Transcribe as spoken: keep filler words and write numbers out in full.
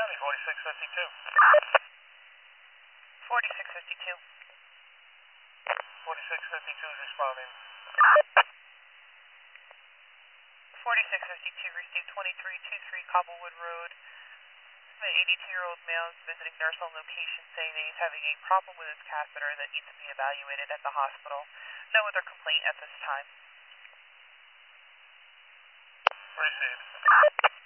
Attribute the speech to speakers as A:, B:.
A: County, forty-six fifty-two.
B: forty-six fifty-two.
A: forty-six fifty-two is responding.
B: forty-six fifty-two received twenty-three twenty-three Cobblewood Road. An eighty-two-year-old male is visiting nurse on location saying that he's having a problem with his catheter that needs to be evaluated at the hospital. No other complaint at this time.
A: Received.